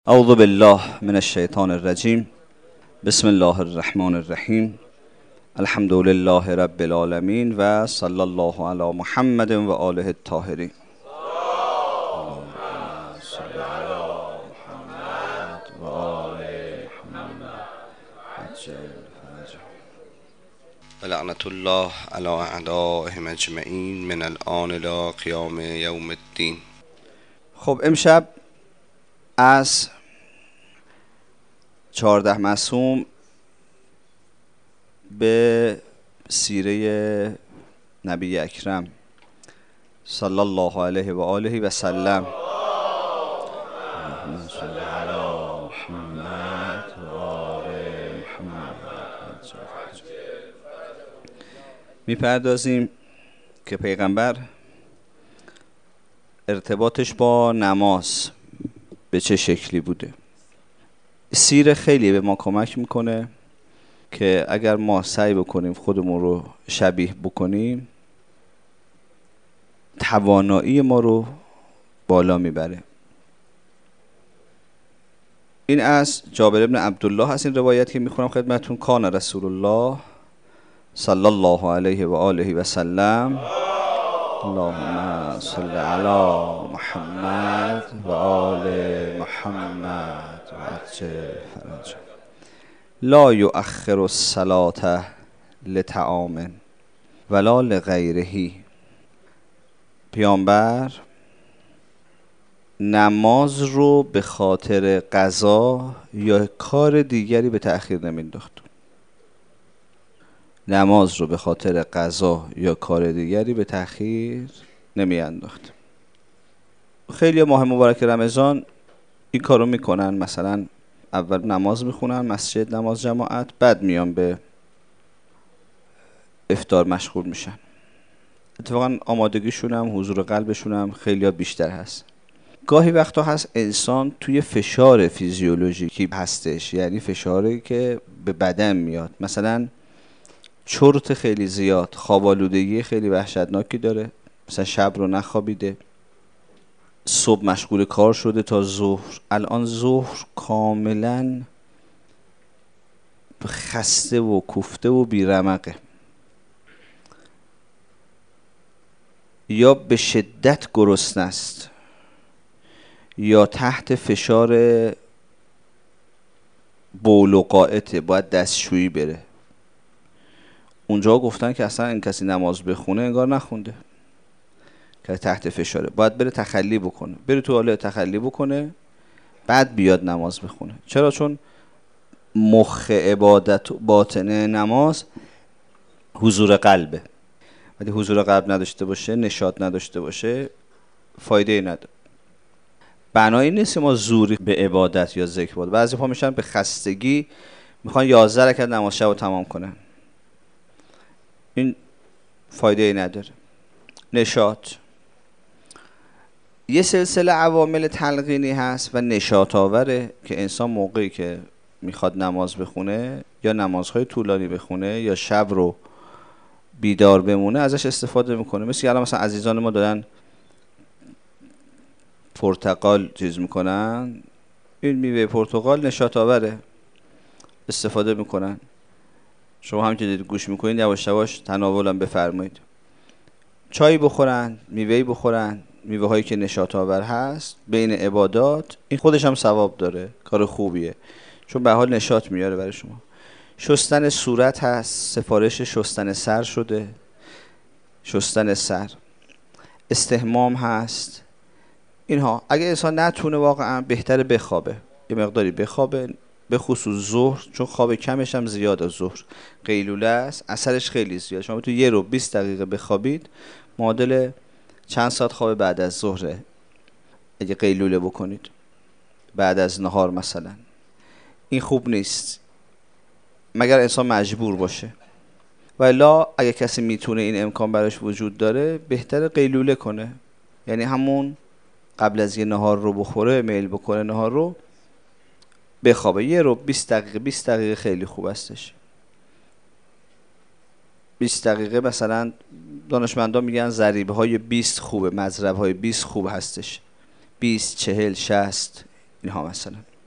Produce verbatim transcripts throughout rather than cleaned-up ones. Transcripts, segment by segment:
اعوذ بالله من الشیطان الرجیم. بسم الله الرحمن الرحیم. الحمد لله رب العالمین و صلی الله علی محمد و آله الطاهرین. ولعنة الله علی اعدائهم اجمعین من الآن الی قیام یوم الدین. خب امشب از چهارده معصوم به سیره نبی اکرم صلی الله علیه و آله و سلم میپردازیم که پیغمبر ارتباطش با نماز به چه شکلی بوده. سیره خیلی به ما کمک میکنه که اگر ما سعی بکنیم خودمون رو شبیه بکنیم، توانایی ما رو بالا میبره. این از جابر ابن عبدالله هست این روایت که میخونم خدمتون. کان رسول الله صلی الله علیه و آله و سلم اللهم صل علی محمد و آل محمد و عجل فرجه لا یؤخر الصلاة لطعام ولا لغیره. پیامبر نماز رو به خاطر قضا یا کار دیگری به تأخیر نمینداخت. نماز رو به خاطر قضا یا کار دیگری به تأخیر نمیانداخت. خیلی ماه مبارک رمضان این کارو میکنن. مثلا اول نماز میخونن مسجد، نماز جماعت، بعد میان به افطار مشغول میشن. اتفاقا آمادگیشون هم حضور قلبشون هم خیلی بیشتر هست. گاهی وقتا هست انسان توی فشار فیزیولوژیکی هستش، یعنی فشاری که به بدن میاد. مثلا چرت خیلی زیاد، خوابالودگی خیلی وحشتناکی داره، مثلا شب رو نخوابیده، صبح مشغول کار شده تا ظهر، الان ظهر کاملا خسته و کوفته و بیرمقه، یا به شدت گرسنه است یا تحت فشار بول و قاعته، باید دستشویی بره. اونجا گفتن که اصلا این کسی نماز بخونه انگار نخونده، که تحت فشاره، باید بره تخلی بکنه، بره تو حاله تخلی بکنه بعد بیاد نماز بخونه. چرا؟ چون مخ عبادت باطنه نماز حضور قلبه. ولی حضور قلب نداشته باشه، نشاط نداشته باشه، فایده ای نداره. بنایی نیست ما زوری به عبادت یا ذکر بود. بعضی پا میشن به خستگی میخوان یازده رکعت نماز شب رو تمام کنن. این فایده ای نداره. نشاط یه سلسله عوامل تلقینی هست و نشاط آوره که انسان موقعی که میخواد نماز بخونه یا نمازهای طولانی بخونه یا شب رو بیدار بمونه ازش استفاده میکنه. مثل الان مثلا عزیزان ما دارن پرتقال چیز میکنن، این میوه پرتقال نشاط آوره، استفاده میکنن. شما هم که دید گوش میکنید یواش یواش تناولم بفرمایید. چای بخورن، میوهی بخورن، میوه هایی که نشاط آور هست بین عبادات، این خودش هم ثواب داره، کار خوبیه، چون به حال نشاط میاره برای شما. شستن صورت هست، سفارش شستن سر شده، شستن سر، استحمام هست. اینها اگه انسان نتونه واقعا بهتره بخوابه، یه مقداری بخوابه، به خصوص ظهر، چون خواب کمش هم زیاده. ظهر قیلوله است، اثرش خیلی زیاد. شما تو یه رو بیست دقیقه بخوابید معادل چند ساعت خواب بعد از ظهره اگه قیلوله بکنید بعد از نهار مثلا. این خوب نیست مگر انسان مجبور باشه، ولی اگه کسی میتونه این امکان براش وجود داره بهتره قیلوله کنه، یعنی همون قبل از یه نهار رو بخوره، میل بکنه نهار رو، بخوابه یه رو بیست دقیقه. بیست دقیقه خیلی خوب هستش. بیست دقیقه مثلا دانشمندان میگن ضریبه های بیست خوبه، مضرب های بیست خوب هستش. بیست، چهل، شصت اینها مثلا.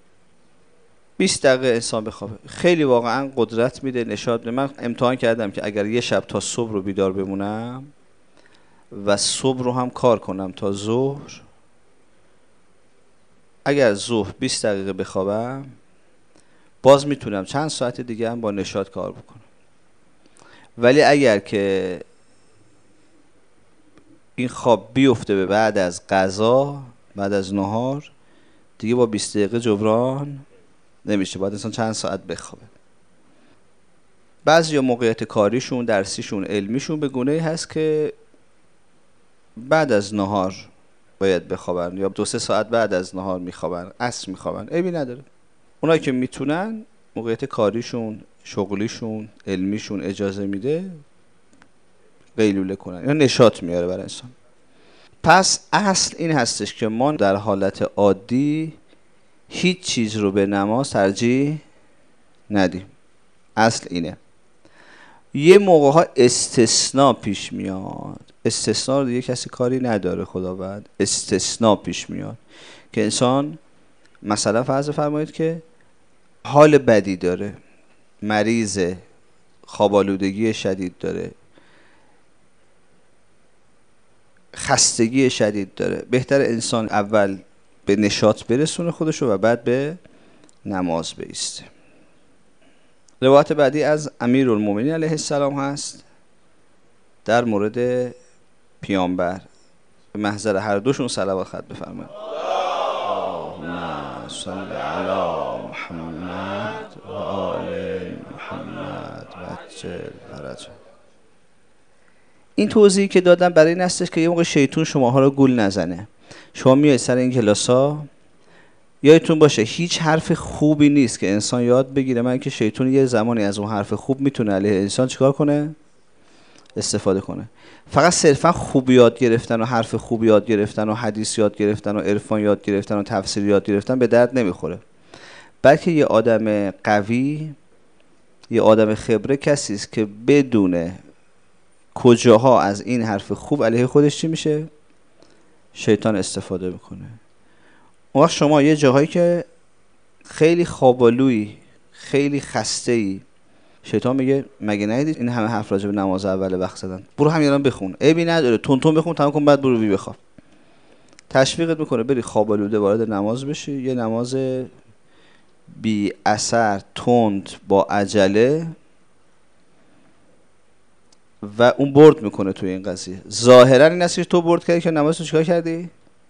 بیست دقیقه انسان بخوابه خیلی واقعا قدرت میده، نشاط میده. من امتحان کردم که اگر یه شب تا صبح رو بیدار بمونم و صبح رو هم کار کنم تا ظهر، اگر ظهر بیست دقیقه بخوابم باز میتونم چند ساعت دیگه هم با نشاط کار بکنم. ولی اگر که این خواب بیفته به بعد از غذا، بعد از نهار، دیگه با بیست دقیقه جبران نمیشه، باید انسان چند ساعت بخوابه. بعضی موقعیت کاریشون، درسیشون، علمیشون به گونه‌ای هست که بعد از نهار باید بخوابن یا دو سه ساعت بعد از نهار میخوابن، عصر میخوابن، عیبی نداره. اونایی که میتونن، موقعیت کاریشون، شغلیشون، علمیشون اجازه میده، قیلوله کنن. اینا نشاط میاره برای انسان. پس اصل این هستش که ما در حالت عادی هیچ چیز رو به نماز ترجیح ندیم. اصل اینه. یه موقع ها استثناء پیش میاد، استثناء رو دیگه کسی کاری نداره خداوند. استثناء پیش میاد که انسان مثلا فرض فرمایید که حال بدی داره، مریضه، خواب آلودگی شدید داره، خستگی شدید داره، بهتر انسان اول به نشاط برسونه خودشو و بعد به نماز بایسته. روایت بعدی از امیرالمومنین علیه السلام هست در مورد پیامبر. به محضر هر دوشون صلوات خط بفرمایید. اللهم صل علی محمد و آل محمد و عجل فرجه. این توضیحی که دادم برای این هستش که یه موقع شیطون شماها رو گول نزنه. شما میای سر این کلاسا، یادتون باشه هیچ حرف خوبی نیست که انسان یاد بگیره من که شیطون یه زمانی از اون حرف خوب میتونه علیه انسان چیکار کنه؟ استفاده کنه. فقط صرفا خوب یاد گرفتن و حرف خوب یاد گرفتن و حدیث یاد گرفتن و عرفان یاد گرفتن و تفسیر یاد گرفتن به درد نمیخوره. بلکه یه آدم قوی، یه آدم خبره کسی است که بدونه کجاها از این حرف خوب علیه خودش چی میشه؟ شیطان استفاده میکنه. اون وقت شما یه جاهایی که خیلی خوابالویی، خیلی خسته‌ای، شیطان میگه مگه ندیدید این همه حرف راجع به نماز اول وقت زدن، برو همین الان بخون، عیبی نداره، تون تون بخون تمام کن بعد برو بی بخواب. تشویقت میکنه بری خوابالوده وارد نماز بشی، یه نماز بی اثر، تند، با عجله، و اون برد میکنه توی این قضیه. ظاهرا این هستش تو برد کردی که نماز رو چیکار کردی؟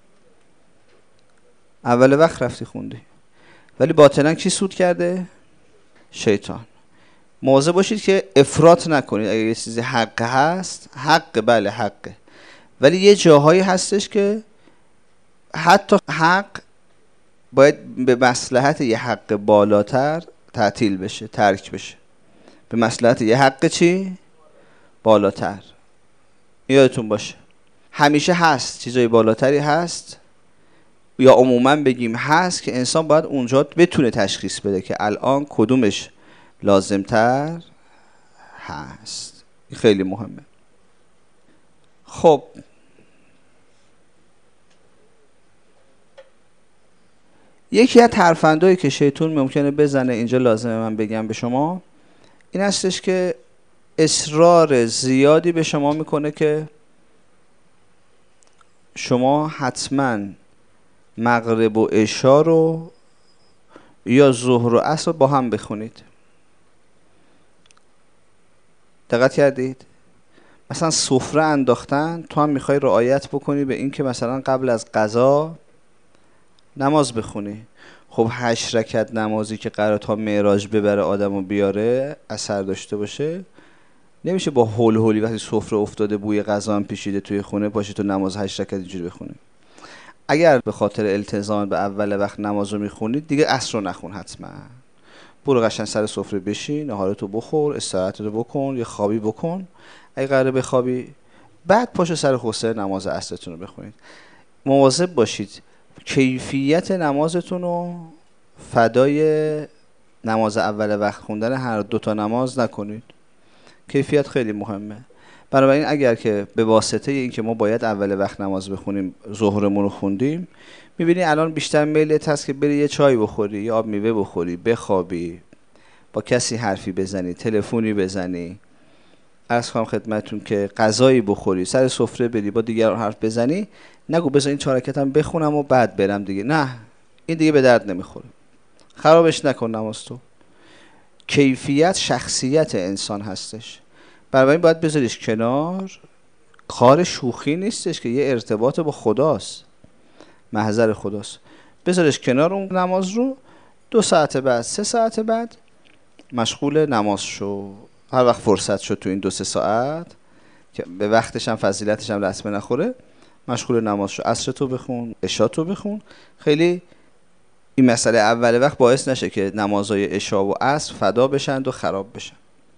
اول وقت رفتی خوندی، ولی باطنا کی سود کرده؟ شیطان. مواظب باشید که افراط نکنید. اگر یه چیزی حق هست، حق، بله حقه، ولی یه جاهایی هستش که حتی حق باید به مصلحت یه حق بالاتر تعطیل بشه، ترک بشه. به مصلحت یه حق چی؟ بالاتر. یادتون باشه همیشه هست چیزای بالاتری هست، یا عموما بگیم هست، که انسان باید اونجا بتونه تشخیص بده که الان کدومش لازمتر هست. این خیلی مهمه. خب یکی از ترفندایی که شیطان ممکنه بزنه اینجا لازمه من بگم به شما این هستش که اصرار زیادی به شما میکنه که شما حتما مغرب و عشا رو یا ظهر و عصر با هم بخونید. دقت کردید؟ مثلا سفره انداختن، تو هم میخوای رعایت بکنی به این که مثلا قبل از غذا نماز بخونی. خب هشت رکعت نمازی که قرار تا معراج ببره آدمو بیاره، اثر داشته باشه، نمیشه با هول هولی وقتی سفره افتاده بوی غذا هم پیچیده توی خونه پاشی تو نماز هشت رکعت اینجوری بخونی. اگر به خاطر التزام به اول وقت نماز رو میخونید دیگه عصر رو نخون، حتما برو قشنگ سر سفره بشین، نهارتو بخور، استراحتتو بکن، یه خوابی بکن اگه قراره بخوابی، بعد پاشو سر خسته نماز عصرتون رو بخونید. مواظب باشید کیفیت نمازتون رو فدای نماز اول وقت خوندن هر دو تا نماز نکنید. کیفیت خیلی مهمه. بنابراین اگر که به واسطه این که ما باید اول وقت نماز بخونیم ظهرمون رو خوندیم، میبینی الان بیشتر میلت هست که بری یه چای بخوری، یه آب میوه بخوری، بخوابی، با کسی حرفی بزنی، تلفنی بزنی، عرض کنم خدمتتون که غذایی بخوری، سر سفره بری، با دیگران حرف بزنی. نگو بذار این چهار رکعتم بخونم و بعد برم دیگه. نه، این دیگه به درد نمیخوره. خرابش نکن نماز تو. کیفیت شخصیت انسان هستش. بنابراین باید بذاریش کنار. کار شوخی نیستش که یه ارتباط با خداست، محضر خداست. بذارش کنار اون نماز رو. دو ساعت بعد، سه ساعت بعد مشغول نماز شو. هر وقت فرصت شد تو این دو سه ساعت که به وقتش هم فضیلتش هم لطمه نخوره، مشغول نماز شو. عصر تو بخون، عشا تو بخون. خیلی این مسئله اول وقت باعث نشه که نمازهای عشا و عصر فدا بشن و خراب بشن.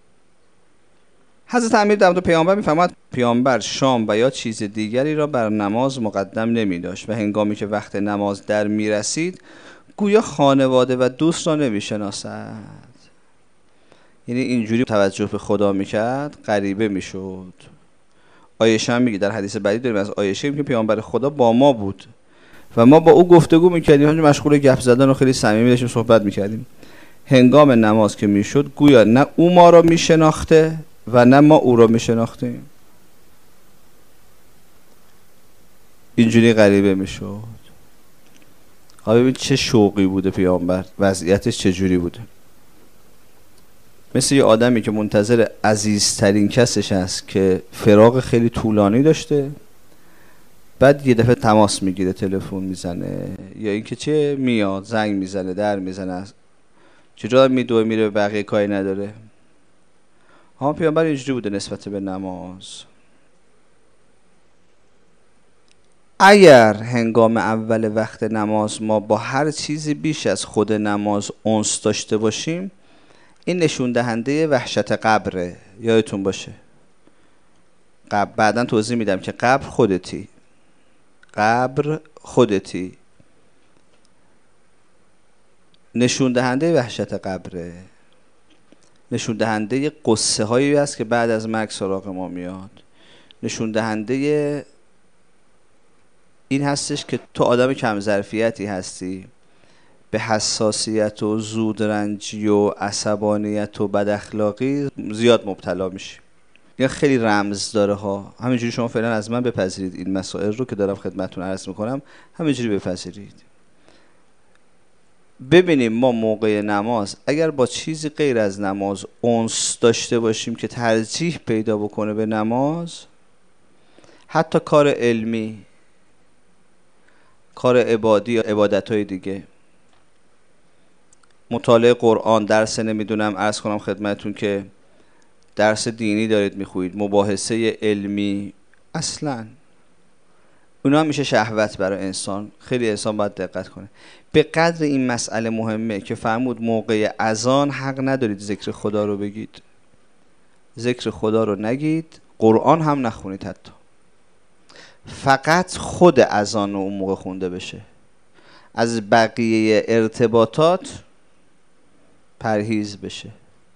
حضرت امیر در مورد پیامبر میفرماد پیامبر شام و یا چیز دیگری را بر نماز مقدم نمی داشت و هنگامی که وقت نماز در می رسید گویا خانواده و دوست را نمی شناسد. یعنی اینجوری توجه به خدا میکرد غریبه میشد. عایشه هم میگه در حدیث بعدی داریم از عایشه که پیامبر خدا با ما بود و ما با او گفتگو میکردیم، همون مشغول گپ زدن و خیلی صمیمی داشتیم صحبت میکردیم. هنگام نماز که میشد گویا نه او ما را میشناخته و نه ما او را میشناختیم. اینجوری غریبه میشد. حالا ببین چه شوقی بوده پیامبر، وضعیتش چجوری بوده. مثل یه آدمی که منتظر عزیزترین کسش هست که فراق خیلی طولانی داشته، بعد یه دفعه تماس میگیره، تلفن میزنه، یا اینکه چه میاد زنگ میزنه، در میزنه، چجوری میدوه میره، بقیه کاری نداره. ها پیامبر اینجوری بوده نسبت به نماز. اگر هنگام اول وقت نماز ما با هر چیزی بیش از خود نماز انس داشته باشیم، این نشون دهنده وحشت قبره. یادتون باشه قبر، بعداً توضیح میدم که قبر خودتی، قبر خودتی، نشون دهنده وحشت قبره، نشون دهنده قصه هایی است که بعد از مرگ سراغ ما میاد، نشون دهنده این هستش که تو آدم کم ظرفیتی هستی، به حساسیت و زودرنجی و عصبانیت و بد اخلاقی زیاد مبتلا میشی. یا خیلی رمز داره ها. همینجوری شما فعلا از من بپذیرید این مسائل رو که دارم خدمتتون عرض میکنم، همینجوری بپذیرید. ببینیم ما موقع نماز اگر با چیزی غیر از نماز انس داشته باشیم که ترجیح پیدا بکنه به نماز، حتی کار علمی، کار عبادی یا عبادت‌های دیگه، مطالعه قرآن، درس نمیدونم عرض کنم خدمتتون که درس دینی دارید میخوید، مباحثه علمی، اصلا اونا میشه شهوت برای انسان. خیلی انسان باید دقت کنه. به قدر این مسئله مهمه که فرمود موقع اذان حق ندارید ذکر خدا رو بگید، ذکر خدا رو نگید، قرآن هم نخونید، حتی فقط خود اذان رو اون موقع خونده بشه، از بقیه ارتباطات پرهیز بشه.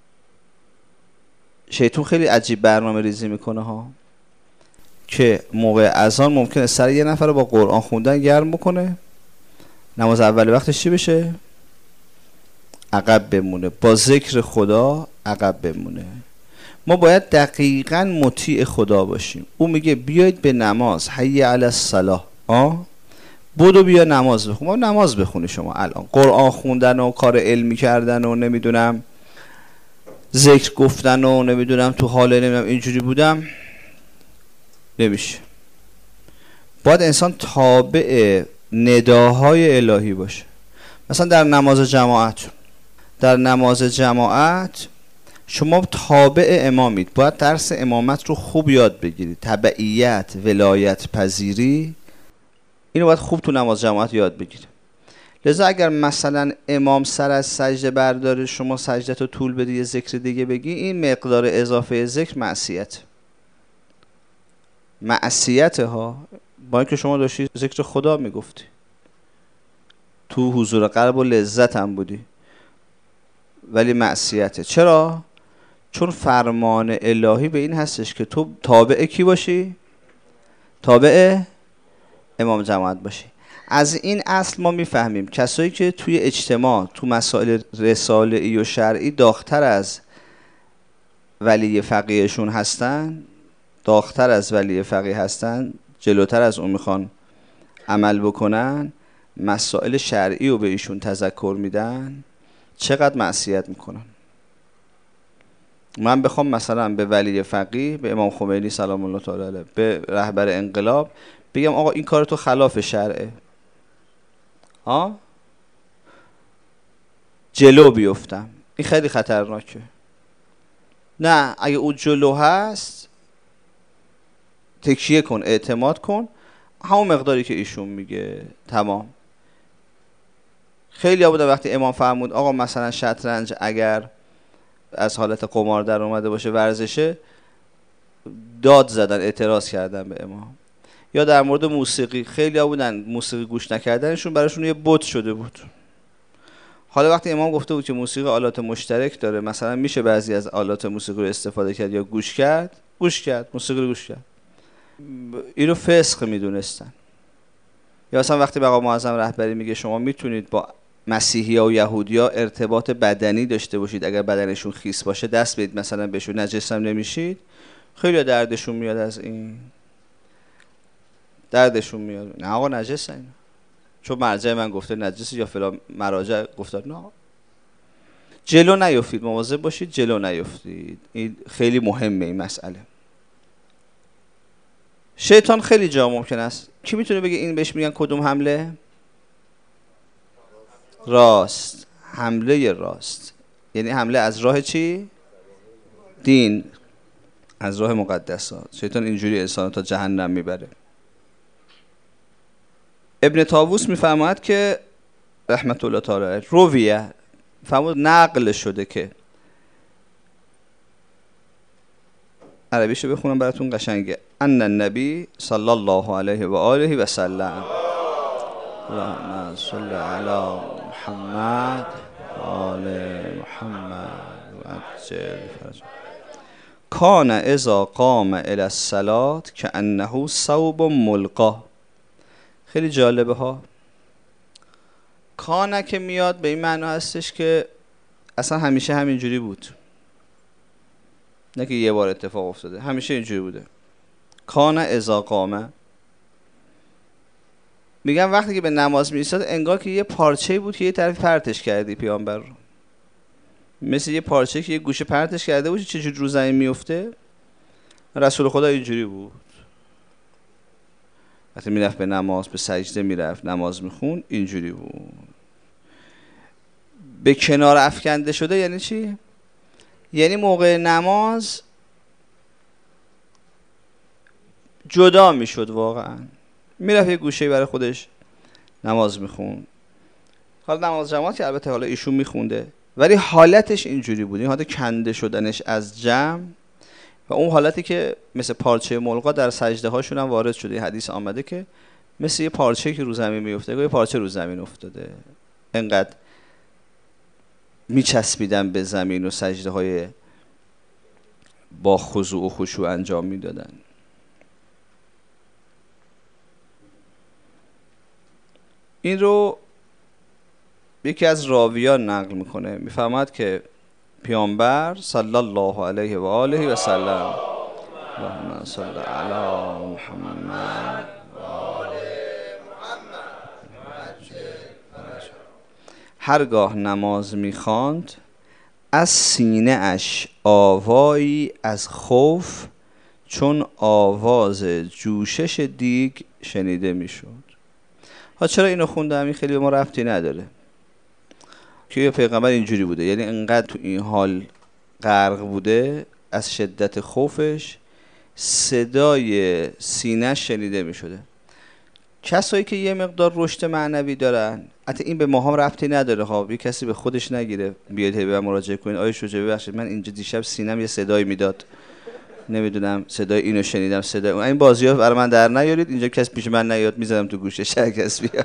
شیطان خیلی عجیب برنامه ریزی میکنه ها، که موقع اذان ممکنه سر یه نفر رو با قرآن خوندن گرم بکنه، نماز اول وقتش چی بشه؟ عقب بمونه، با ذکر خدا عقب بمونه. ما باید دقیقاً مطیع خدا باشیم. او میگه بیاید به نماز، حی علی الصلاة، آه بودو بیا نماز بخون. ما نماز بخونی شما الان، قرآن خوندن و کار علمی کردن و نمیدونم ذکر گفتن و نمیدونم تو حال نمیدونم اینجوری بودم نمیشه. باید انسان تابع نداهای الهی باشه. مثلا در نماز جماعت، در نماز جماعت شما تابع امامید، باید درس امامت رو خوب یاد بگیرید. تبعیت، ولایت پذیری، اینو باید خوب تو نماز جماعت یاد بگیرید. لذا اگر مثلا امام سر از سجده برداره، شما سجدت رو طول بدی یه ذکر دیگه بگی، این مقدار اضافه ذکر معصیت معصیت ها. با اینکه شما داشتی ذکر خدا میگفتی، تو حضور قلب و لذت هم بودی، ولی معصیته. چرا؟ چون فرمان الهی به این هستش که تو تابع کی باشی؟ تابع امام جماعت باشی. از این اصل ما میفهمیم کسایی که توی اجتماع تو مسائل رساله‌ای و شرعی داغ‌تر از ولی فقیهشون هستن، داغ‌تر از ولی فقیه هستن، جلوتر از اون میخوان عمل بکنن، مسائل شرعی رو به ایشون تذکر میدن، چقدر معصیت میکنن. من بخوام مثلا به ولی فقیه، به امام خمینی سلام الله تعالی علیه، به رهبر انقلاب بگم آقا این کار تو خلاف شرعه، ها، جلو بیفتم، این خیلی خطرناکه. نه، اگه اون جلو هست تکیه کن، اعتماد کن، همون مقداری که ایشون میگه تمام. خیلی ها بودن وقتی امام فرمود آقا مثلا شطرنج اگر از حالت قمار در اومده باشه ورزشه، داد زدن، اعتراض کردن به امام. یا در مورد موسیقی خیلی ها بودن موسیقی گوش نکردنشون براشون یه بت شده بود. حالا وقتی امام گفته بود که موسیقی آلات مشترک داره، مثلا میشه بعضی از آلات موسیقی رو استفاده کرد یا گوش کرد، گوش کرد، موسیقی رو گوش کرد، اینو فسق میدونستن. یا مثلا وقتی آقا معظم رهبری میگه شما میتونید با مسیحی‌ها و یهودی‌ها ارتباط بدنی داشته باشید اگر بدنشون خیس باشه، دست بدید مثلا بهشون، نجس هم نمیشید. خیلی دردشون میاد از این، دردشون میاد. نه آقا نجس اینا، چون مرجع من گفته نجس یا فلان مراجع گفتن نه. جلو نیفتید، مواظب باشید جلو نیفتید، این خیلی مهمه این مسئله. شیطان خیلی جا ممکن است. کی میتونه بگه این بهش میگن کدوم حمله؟ راست، حمله راست، یعنی حمله از راه چی؟ دین، از راه مقدسات. شیطان اینجوری انسان تا جهنم میبره. ابن طاووس میفرماید که رحمت الله تعالی علیه، رویه، فرمود نقل شده که، عربیشو بخونم براتون قشنگه، ان النبی صلی الله علیه و آله و سلم، اللهم صل علی محمد و آل محمد و عجل فرجه، کان اذا قام الی الصلاة کانه ثوب ملقا. خیلی جالبه ها. کانه که میاد به این معنی هستش که اصلا همیشه همینجوری بود، نه که یه بار اتفاق افتاده، همیشه اینجوری بوده. کانه اذا قامه، میگم وقتی که به نماز میایستاد انگار که یه پارچه بود که یه طرف پرتش کردی پیامبر رو، مثل یه پارچه که یه گوشه پرتش کرده بود چجوری رو زمین میفته. رسول خدا اینجوری بود، وقتی میرفت به نماز، به سجده میرفت نماز میخون، اینجوری بود. به کنار افکنده شده یعنی چی؟ یعنی موقع نماز جدا میشد، واقعا میرفت یه گوشه برای خودش نماز میخون. حالا نماز جماعت که البته حالا ایشون میخونده، ولی حالتش اینجوری بود، این حالت کنده شدنش از جمع و اون حالتی که مثل پارچه ملقا در سجده هاشون هم وارد شده. حدیث آمده که مثل یه پارچه که رو زمین میفته، یه پارچه رو زمین افتاده، انقدر میچسبیدن به زمین و سجده های با خضوع و خشوع انجام میدادن. این رو یکی از راویان نقل میکنه، میفهمد که پیامبر صلی الله علیه و آله و سلم، اللهم صل علی محمد و آل محمد، هرگاه نماز میخواند از سینه اش آوایی از خوف چون آواز جوشش دیگ شنیده میشد. ها چرا اینو خوندم؟ این خیلی به ما ربطی نداره که پیغمبر اینجوری بوده، یعنی انقدر تو این حال غرق بوده از شدت خوفش صدای سینه‌اش شنیده می شده. کسایی که یه مقدار رشد معنوی دارن، حتی این به ما هم ربطی نداره ها، یه کسی به خودش نگیره بیاد به مراجعه کنین، آیه شجاع ببخشید من اینجا دیشب سینم یه صدایی میداد، نمیدونم صدای اینو شنیدم، صدای اون، این بازی‌ها برای من در نیارید، اینجا کس پیش من نیاد میذارم تو گوشش هر کس بیاد.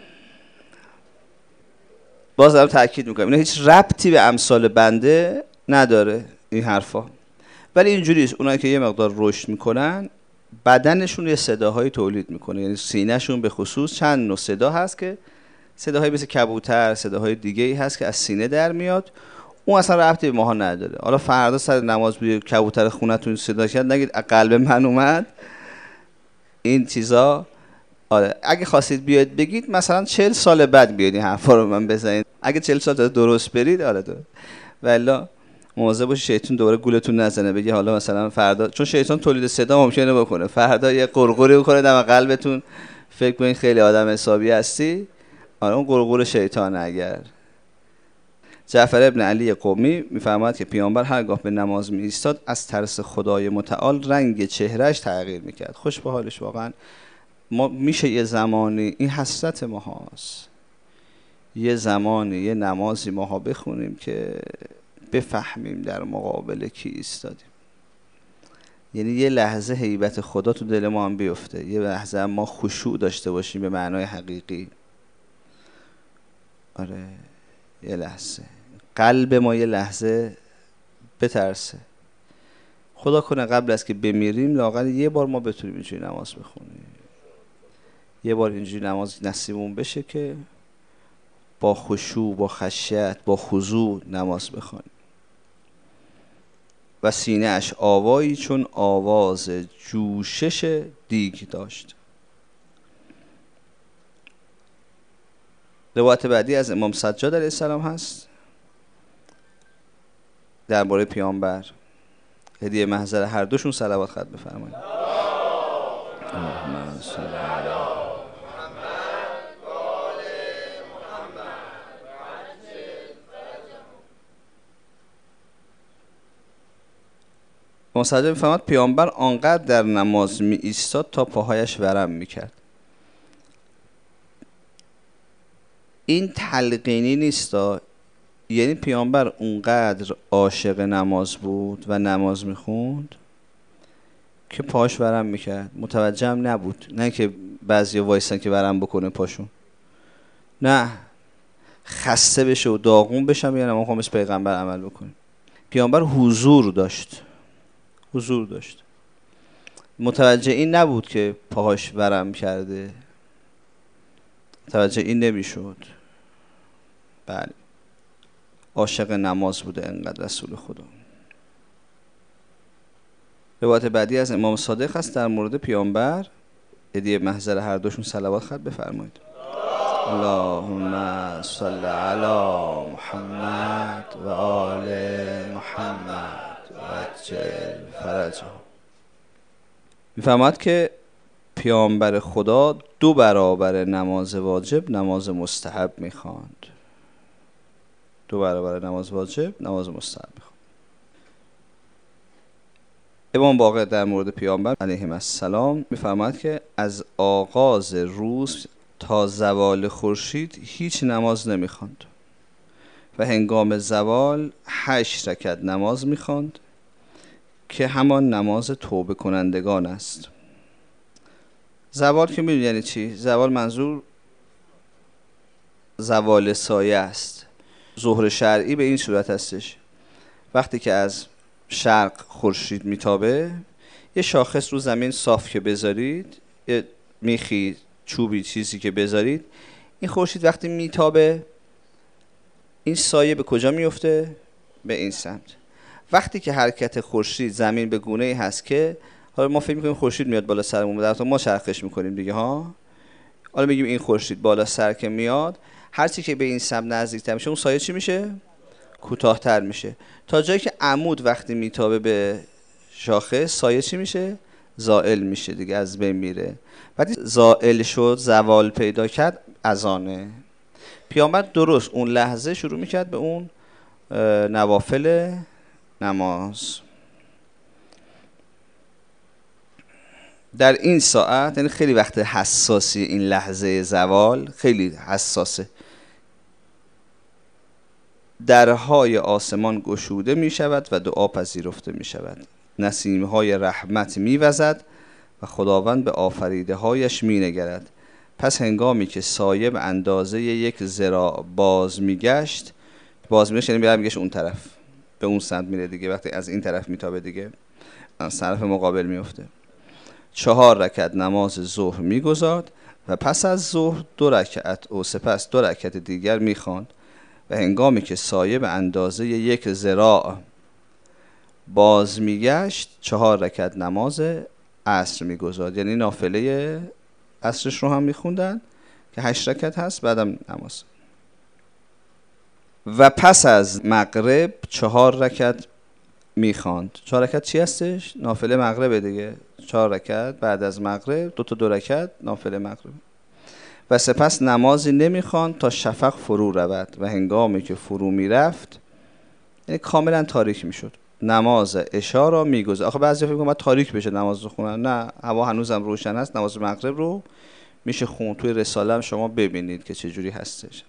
باز دارم تاکید میکنم اینا هیچ ربطی به امثال بنده نداره این حرفا. ولی اینجوریه اونایی که یه مقدار رشد میکنن بدنشون یه صداهایی تولید میکنه، یعنی سینه‌شون به خصوص چند نوع صدا هست که صداهایی مثل کبوتر، صداهای دیگه ای هست که از سینه در میاد، اون اصلا ربطی به ماها نداره. حالا فردا سر نماز بیا کبوتر خونتون صدا کرد نگید قلب من اومد این چیزا. آره اگه خواستید بیاید بگید مثلا چهل سال بعد بیاید این حرفا رو من بزنید، اگه چهل سال درست برید آره درست. والا مواظب باشید شیطان دوباره گولتون نزنه بگه حالا مثلا فردا، چون شیطان تولید صدا ممکنه بکنه، فردا یه قرقری بکنه دم قلبتون فکر کنید خیلی آدم حسابی هستی. آره اون قرقر شیطانه. اگر جعفر ابن علی قمی میفرماید که پیامبر هرگاه به نماز می ایستاد از ترس خدای متعال رنگ چهرهش تغییر میکرد. خوش به حالش واقعا. ما میشه یه زمانی، این حسرت ما هاست، یه زمانی یه نمازی ماها بخونیم که بفهمیم در مقابل کی ایستادیم، یعنی یه لحظه هیبت خدا تو دل ما هم بیفته، یه لحظه ما خشوع داشته باشیم به معنای حقیقی. آره یه لحظه قلب ما یه لحظه بترسه. خدا کنه قبل از که بمیریم لااقل یه بار ما بتونیم اینجوری نماز بخونیم، یه بار اینجوری نماز نصیبمون بشه که با خشوع، با خشیت، با خضوع نماز بخونیم. و سینه اش آوایی چون آواز جوشش دیگ داشت. روایت بعدی از امام سجاد علیه السلام هست درباره پیامبر. هدیه محضر هر دوشون صلوات خط بفرمایید. اللهم صل علی امام سجاد میفرماد پیامبر آنقدر در نماز می ایستاد تا پاهایش ورم میکرد. این تلقینی نیستا، یعنی پیامبر اونقدر عاشق نماز بود و نماز میخوند که پاش ورم میکرد، متوجه هم نبود. نه که بعضی وایسن که ورم بکنه پاشون، نه خسته بشه و داغون بشم یعنی ما خواهیم پیغمبر عمل بکنیم. پیامبر حضور داشت، حضور داشت، متوجه این نبود که پاهاش ورم کرده، متوجه این نمیشد. بله عاشق نماز بوده انقدر رسول خدا. روایت بعدی از امام صادق هست در مورد پیامبر. هدیه محضر هر دوشون صلوات خط بفرمایید. اللهم صل علی محمد و آل محمد و عجل فرجه. میفرماد که پیامبر خدا دو برابر نماز واجب نماز مستحب میخواند. دو برابر نماز واجب نماز مستحب میخواند. امام باقر در مورد پیامبر علیه السلام میفرماد که از آغاز روز تا زوال خورشید هیچ نماز نمیخواند و هنگام زوال هشت رکعت نماز میخواند که همان نماز توبه کنندگان است. زوال که میدونی یعنی چی؟ زوال منظور زوال سایه است. ظهر شرعی به این صورت هستش وقتی که از شرق خورشید میتابه، یه شاخص رو زمین صاف که بذارید، یه میخی چوبی چیزی که بذارید، این خورشید وقتی میتابه این سایه به کجا میفته؟ به این سمت. وقتی که حرکت خورشید زمین به گونه‌ای هست که حالا ما فکر می‌کنیم خورشید میاد بالا سرمون، در واقع ما چرخش می‌کنیم دیگه ها. حالا میگیم این خورشید بالا سر که میاد، هر چی که به این سمت نزدیک‌تر میشه اون سایه چی میشه؟ کوتاه‌تر میشه، تا جایی که عمود وقتی میتابه به شاخه سایه چی میشه؟ زائل میشه دیگه، از بین میره. وقتی زائل شد، زوال پیدا کرد، اذانه. پیامبر درست اون لحظه شروع میکرد به اون نوافل نماز. در این ساعت یعنی خیلی وقت حساسی، این لحظه زوال خیلی حساسه، درهای آسمان گشوده می شود و دعا پذیرفته می شود، نسیم‌های رحمت می وزد و خداوند به آفریده هایش می نگرد. پس هنگامی که سایه به اندازه یک ذراع باز می گشت، باز می گشت یعنی برای می گشت اون طرف، به اون سمت میره دیگه، وقتی از این طرف میتابه دیگه از طرف مقابل میفته. چهار رکعت نماز ظهر میگذارد و پس از ظهر دو رکعت و سپس دو رکعت دیگر میخواند و هنگامی که سایه به اندازه یک ذراع باز میگشت چهار رکعت نماز عصر میگذارد. یعنی نافله عصرش رو هم میخوندن که هشت رکعت هست، بعدم نماز. و پس از مغرب چهار رکعت میخواند. چهار رکعت چی هستش؟ نافله مغرب دیگه. چهار رکعت بعد از مغرب، دو تا دو رکعت نافله مغرب. و سپس نمازی نمیخواند تا شفق فرو رود و هنگامی که فرو میرفت، یعنی کاملا تاریک میشد، نماز عشا را میگذارد. آخه بعضی فکر می‌کنن تاریک بشه نماز رو خونن، نه، هوا هنوزم روشن هست، نماز مغرب رو میشه خون. توی رساله هم شما ببینید که چه جوری هستش.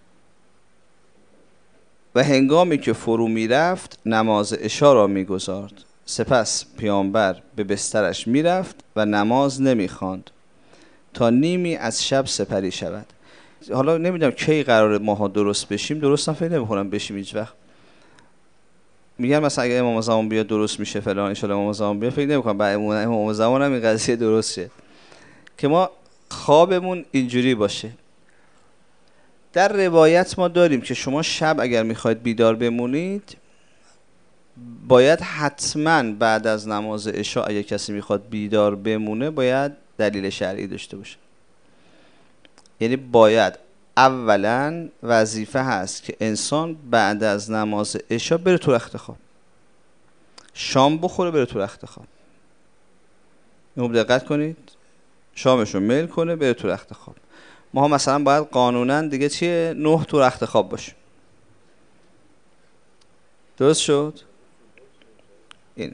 و هنگامی که فرو میرفت نماز عشا را میگذارد. سپس پیامبر به بسترش میرفت و نماز نمیخواند تا نیمی از شب سپری شود. حالا نمیدونم کی قراره ماها درست بشیم، درست هم فکر نمی‌کنم بشیم هیچ وقت. میگن مثلا اگه امام زمان بیاد درست میشه فلان، ان شاء الله امام زمان بیاد. فکر نمی‌کنم بعد امام زمان هم این قضیه درست شه که ما خوابمون اینجوری باشه. در روایت ما داریم که شما شب اگر میخواید بیدار بمونید باید حتما بعد از نماز عشا، اگه کسی میخواد بیدار بمونه باید دلیل شرعی داشته باشه. یعنی باید اولا وظیفه هست که انسان بعد از نماز عشا بره تو رخت خواب، شام بخوره بره تو رخت خواب. اینو دقت کنید، شامشو میل کنه بره تو رخت خواب. ما هم مثلا باید قانونا دیگه چیه، نه تو رخت خواب باشیم. درست شد؟ این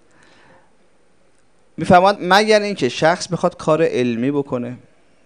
میفهمد مگر اینکه شخص بخواد کار علمی بکنه،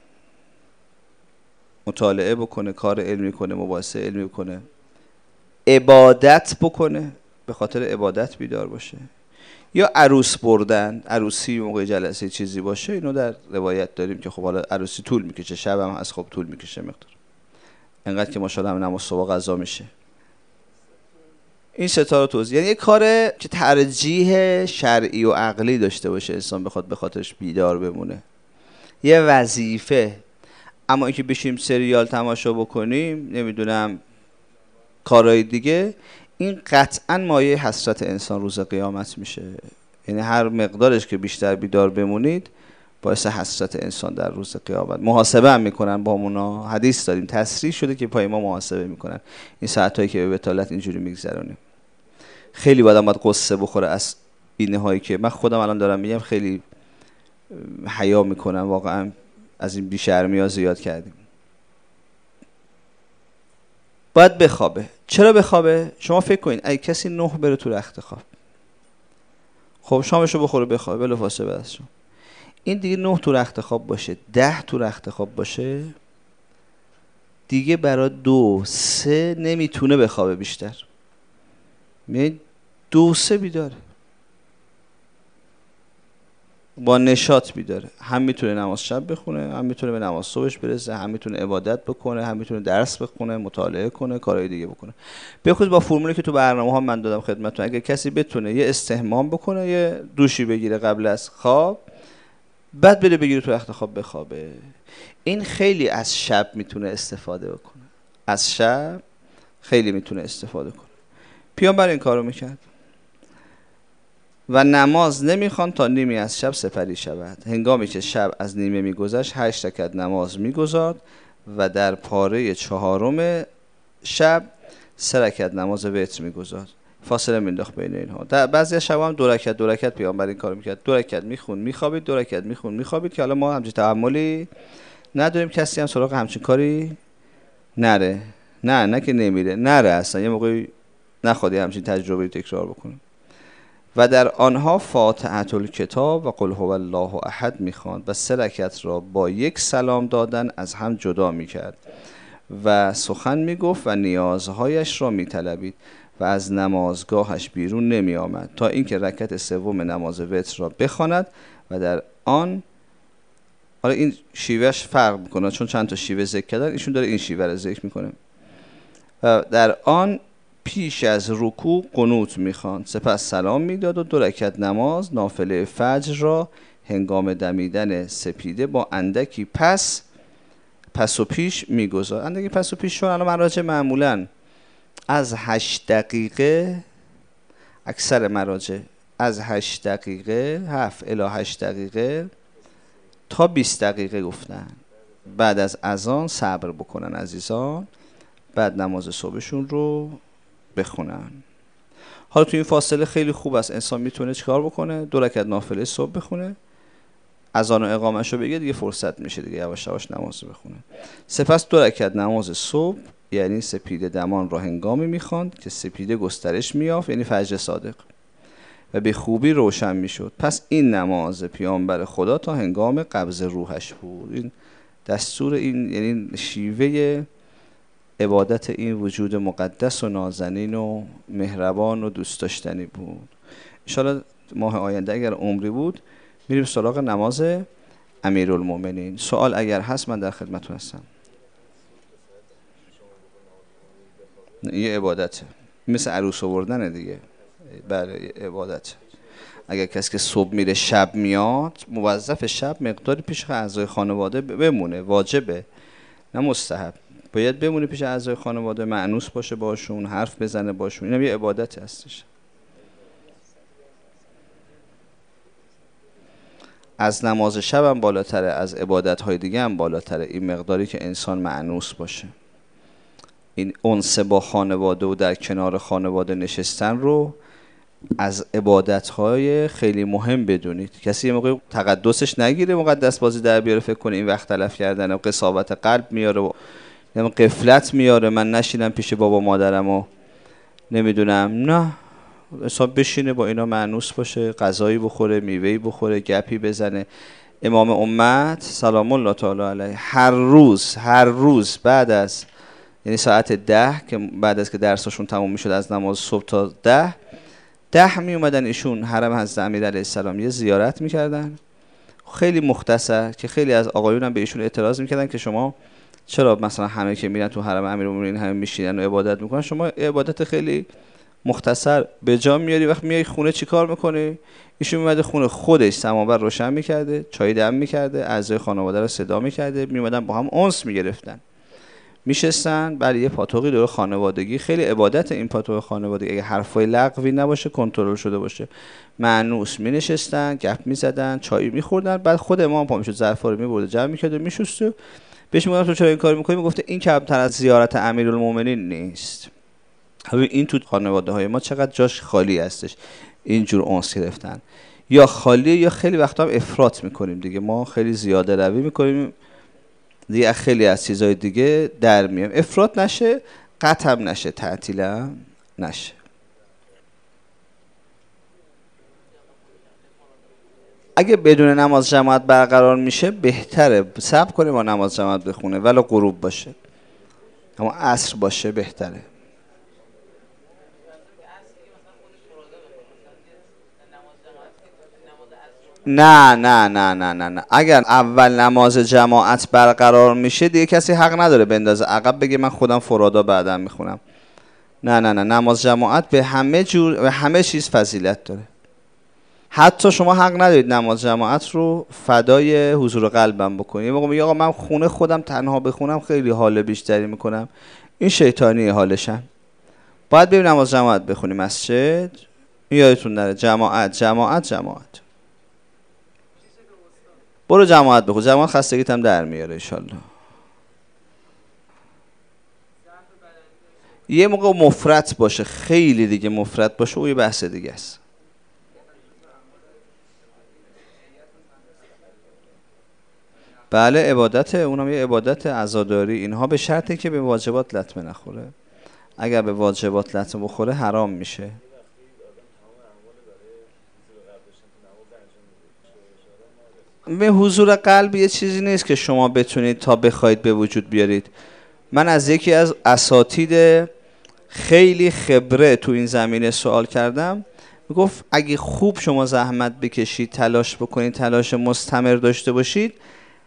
مطالعه بکنه، کار علمی کنه، مباحثه علمی بکنه، عبادت بکنه، به خاطر عبادت بیدار باشه، یا عروس بردن، عروسی موقع جلسه چیزی باشه. اینو در روایت داریم که خب حالا عروسی طول میکشه، شب هم از خواب طول میکشه مقدار، انقدر که ماشاءالله هم نماز صبح قضا میشه. این ستا رو توضیح، یعنی یه کاره که ترجیح شرعی و عقلی داشته باشه انسان بخواد به خاطرش بیدار بمونه، یه وظیفه. اما اینکه بشیم سریال تماشا بکنیم، نمیدونم کارهای دیگه، این قطعا مایه حسرت انسان روز قیامت میشه. یعنی هر مقدارش که بیشتر بیدار بمونید باعث حسرت انسان در روز قیامت. محاسبه هم میکنن با مونا، حدیث داریم تصریح شده که پای ما محاسبه میکنن این ساعتایی که به بتالت اینجوری میگذرونیم. خیلی باید باید قصه بخوره از اینهایی که من خودم الان دارم میگم، خیلی حیا میکنم واقعا، از این بی‌شرمی ها زیاد کردیم. باید بخوابه. چرا بخوابه؟ شما فکر کنید اگه کسی نه بره تو رخت خواب، خب شامشو بخوره بخوابه بلافاصله بعد از شام، این دیگه نه تو رخت خواب باشه، ده تو رخت خواب باشه، دیگه برای دو سه نمیتونه بخوابه بیشتر، یعنی دو سه بیداره، با نشاط بیداره، هم میتونه نماز شب بخونه، هم میتونه به نماز صبحش برسه، هم میتونه عبادت بکنه، هم میتونه درس بخونه، مطالعه کنه، کارهای دیگه بکنه. بخود با فرمولی که تو برنامه ها من دادم خدمتتون، اگه کسی بتونه یه استحمام بکنه، یه دوشی بگیره قبل از خواب، بعد بره بگیره تو رخت خواب بخوابه، این خیلی از شب میتونه استفاده بکنه، از شب خیلی میتونه استفاده کنه. پیامبر این کارو میکرد. و نماز نمیخوان تا نیمی از شب سپری شود. هنگامی که شب از نیمه میگذشت هشت رکعت نماز میگذارد و در پاره چهارم شب سه رکعت نماز وتر میگذارد. فاصله مینداخت بین اینها. در بعضی از شب هم دو رکعت دو رکعت پیامبر این کارو میکرد. دو رکعت میخون میخوابید، دو رکعت میخون میخوابید، که حالا ما همچین تعاملی نداریم، کسی هم سراغ همچین کاری نره. نه نه که نمیره، نره اصلا، یه موقعی نخواد همچین تجربه تکرار بکنه. و در آنها فاتحه الکتاب و قل هو الله احد میخواند و سه رکعت را با یک سلام دادن از هم جدا میکرد و سخن میگفت و نیازهایش را میطلبید و از نمازگاهش بیرون نمی آمد تا اینکه رکعت سوم نماز وتر را بخواند و در آن، حالا این شیوهش فرق میکنه چون چند تا شیوه ذکر کردن، ایشون داره این شیوه رو ذکر میکنه، و در آن پیش از رکوع قنوت میخواند، سپس سلام میداد و دو رکعت نماز نافله فجر را هنگام دمیدن سپیده با اندکی پس پس و پیش میگذارد. اندکی پس و پیش شون الان مراجع معمولا از هشت دقیقه، اکثر مراجع از هشت دقیقه، هفت الی هشت دقیقه تا بیست دقیقه گفتن. بعد از اذان صبر بکنن عزیزان، بعد نماز صبحشون رو بخونن. حالا تو این فاصله خیلی خوب است، انسان میتونه چیکار بکنه؟ دو رکعت نافله صبح بخونه، اذان و اقامه‌شو بگه، دیگه فرصت میشه دیگه یواش یواش نماز بخونه. سپس دو رکعت نماز صبح یعنی سپیده دمان را هنگامی میخواند که سپیده گسترش میافت، یعنی فجر صادق، و به خوبی روشن میشد. پس این نماز پیامبر خدا تا هنگام قبض روحش بود. این دستور، این یعنی شیوه عبادت این وجود مقدس و نازنین و مهربان و دوست داشتنی بود. ان شاءالله ماه آینده اگر عمری بود میریم سراغ نماز امیرالمومنین. سوال اگر هست من در خدمتتون هستم. یه عبادته، مثل عروس آوردنه دیگه. بله عبادت. اگر کسی که صبح میره شب میاد، موظف شب مقداری پیش اعضای خانواده بمونه، واجبه نه مستحب. باید بمونه پیش اعضای خانواده، مأنوس باشه باشون، حرف بزنه باشون. اینم یه عبادت هستش. از نماز شب هم بالاتره، از عبادت های دیگه هم بالاتره این مقداری که انسان مأنوس باشه. این انس با خانواده و در کنار خانواده نشستن رو از عبادت‌های خیلی مهم بدونید. کسی یه موقع تقدسش نگیره، مقدس بازی در بیاره، فکر کنه این وقت تلف کردن و قساوت قلب میاره و غفلت میاره، من نشینم پیش بابا مادرم و نمیدونم. نه، حساب بشینه با اینا مأنوس باشه، غذایی بخوره، میوهی بخوره، گپی بزنه. امام امت سلام الله تعالی علیه هر روز هر روز بعد از یعنی ساعت ده که بعد از که درسشون تموم میشد از نماز صبح تا ده ده می اومدن ایشون حرم حضرت امیر علیه السلام یه زیارت میکردن خیلی مختصر، که خیلی از آقایون هم به ایشون اعتراض میکردن که شما چرا مثلا همه که میرن تو حرم امیرالمومنین همه میشینن و عبادت میکنن، شما عبادت خیلی مختصر به جا میاری، وقت میای خونه چیکار میکنی؟ ایشون میومده خونه خودش سماور روشن میکرده، چای دم میکرده، اعضای خانواده رو صدا میکرده، میومدن با هم انس میگرفتن، میشستن برای یه پاتوقی دور خانوادگی. خیلی عبادت این پاتوق خانوادگی، اگه حرفای لغوی نباشه، کنترل شده باشه، مأنوس می نشستن، گپ می زدن، چای می خوردن. بعد خود امام پا میشد، ظرفا رو می برده جمع میکرد و میشست. بهش میگفتم تو چرا این کارو میکنی؟ میگفته این کمتر از زیارت امیرالمومنین نیست. همین این تو خانواده های ما چقدر جاش خالی هستش اینجور انس گرفتن، یا خالیه یا خیلی وقتا هم افراط میکنیم دیگه. ما خیلی زیاده روی میکنیم دیگه، خیلی از چیزای دیگه در میام. افراط نشه، قطع هم نشه، تعطیل هم نشه. اگه بدون نماز جماعت برقرار میشه بهتره صبر کنه با نماز جماعت بخونه، ولی غروب باشه، اما عصر باشه بهتره. نه نه نه نه نه نه اگر اول نماز جماعت برقرار میشه دیگه کسی حق نداره بندازه عقب بگه من خودم فرادا بعدم میخونم. نه نه نه نماز جماعت به همه جور به همه چیز فضیلت داره. حتی شما حق ندارید نماز جماعت رو فدای حضور قلبم بکنید. یه موقع میگه آقا من خونه خودم تنها بخونم خیلی حال بیشتری میکنم، این شیطانی حالشم. باید بریم نماز جماعت بخونیم مسجد. یادتون نره جماعت جماعت جماعت. برو جماعت بخون، جماعت خستگیت هم در میاره انشالله. یه موقع مفرط باشه، خیلی دیگه مفرط باشه، او یه بحث دیگه است. بله عبادت، اونم یه عبادت عزاداری. اینها به شرطی که به واجبات لطمه نخوره. اگر به واجبات لطمه بخوره حرام میشه. به حضور قلب یه چیزی نیست که شما بتونید تا بخواید به وجود بیارید. من از یکی از اساتید خیلی خبره تو این زمینه سوال کردم، میگفت اگه خوب شما زحمت بکشید، تلاش بکنید، تلاش مستمر داشته باشید،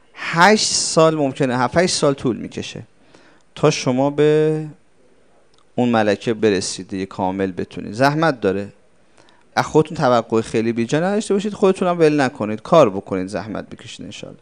هشت سال ممکنه، هفت هشت سال طول میکشه تا شما به اون ملکه برسید دیگه، کامل بتونید. زحمت داره، از خودتون توقع خیلی بیجا نداشته باشید، خودتون هم ول نکنید، کار بکنید، زحمت بکشید انشالله.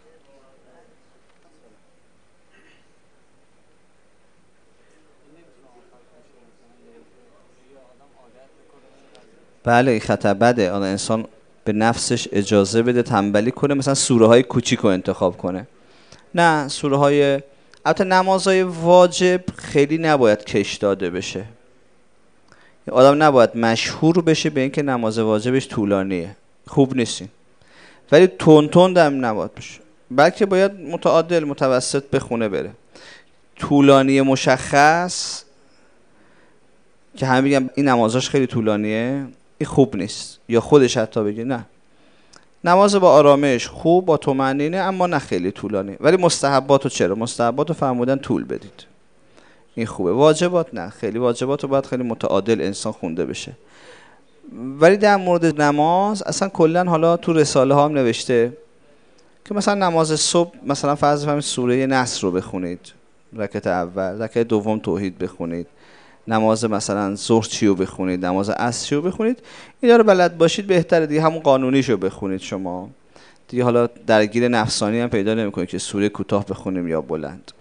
بله این خطر بده، آن انسان به نفسش اجازه بده تنبلی کنه، مثلا سوره های کوچیک رو انتخاب کنه. نه سوره های، البته نمازهای واجب خیلی نباید کش داده بشه، آدم نباید مشهور بشه به اینکه نماز واجبش طولانیه، خوب نیستین. ولی تون تون هم نباید بشه، بلکه باید متعادل متوسط بخونه بره. طولانی مشخص که همه میگن این نمازاش خیلی طولانیه، این خوب نیست، یا خودش حتی بگه نه نماز با آرامش خوب با طمأنینه اما نه خیلی طولانی. ولی مستحباتو چرا؟ مستحباتو فرمودن طول بدید، این خوبه. واجبات نه، خیلی واجباتو باید خیلی متعادل انسان خونده بشه. ولی در مورد نماز اصلا کلا حالا تو رساله ها هم نوشته که مثلا نماز صبح مثلا فرض بفرمایید سوره نصر رو بخونید رکعت اول، رکعت دوم توحید بخونید، نماز مثلا ظهر چی رو بخونید، نماز عصر چی رو بخونید، اینا رو بلد باشید بهتره دیگه. همون قانونیشو بخونید شما دیگه، حالا درگیر نفسانی هم پیدا نمی‌کنید که سوره کوتاه بخونیم یا بلند.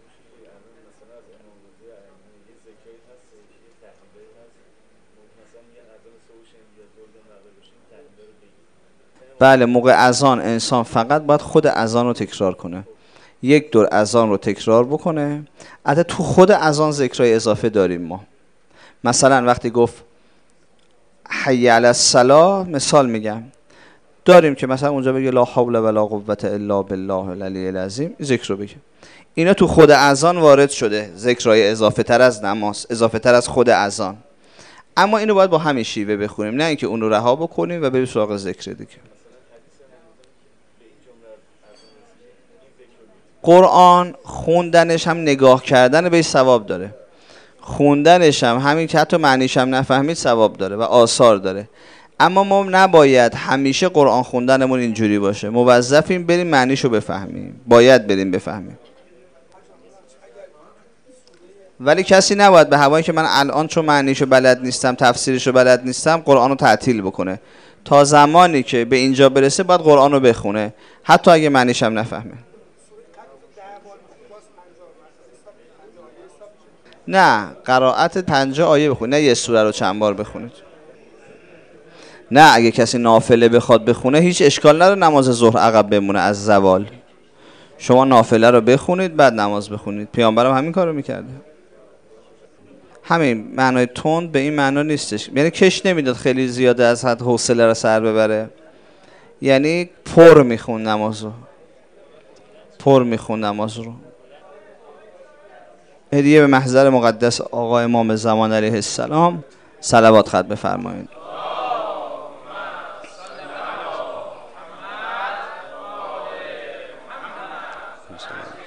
بله موقع اذان انسان فقط باید خود اذان رو تکرار کنه، یک دور اذان رو تکرار بکنه. البته تو خود اذان ذکرای اضافه داریم ما، مثلا وقتی گفت حی علی الصلاة، مثال میگم داریم که مثلا اونجا بگه لا حول ولا قوة الا بالله العلی العظیم، ذکر رو بگه. اینا تو خود اذان وارد شده، ذکرای اضافه تر از نماز، اضافه تر از خود اذان. اما اینو باید با همین شیوه بخونیم، نه اینکه اون رو رها بکنیم و بریم سراغ ذکر دیگه. قرآن خوندنش هم نگاه کردن بهش ثواب داره، خوندنش هم همین که حتی معنیش هم نفهمید ثواب داره و آثار داره. اما ما نباید همیشه قرآن خوندنمون اینجوری باشه، موظفیم بریم معنیشو بفهمیم، باید بریم بفهمیم. ولی کسی نباید به هوایی که من الان چون معنیشو بلد نیستم تفسیرشو بلد نیستم قرآنو تعطیل بکنه. تا زمانی که به اینجا برسه باید قرآنو بخونه حتی اگه معنیش هم نفهمه. نه قرائت پنجاه آیه بخونید، نه یه سوره رو چند بار بخونید. نه اگه کسی نافله بخواد بخونه هیچ اشکال نداره نماز ظهر عقب بمونه از زوال، شما نافله رو بخونید بعد نماز بخونید، پیامبرم همین کارو میکرده. همین معنای تند به این معنا نیستش، یعنی کش نمیداد خیلی زیاده از حد حوصله رو سر ببره، یعنی پر میخون نمازو، پر میخون نماز رو. هدیه به محضر مقدس آقا امام زمان علیه السلام، صلوات ختم بفرمایید.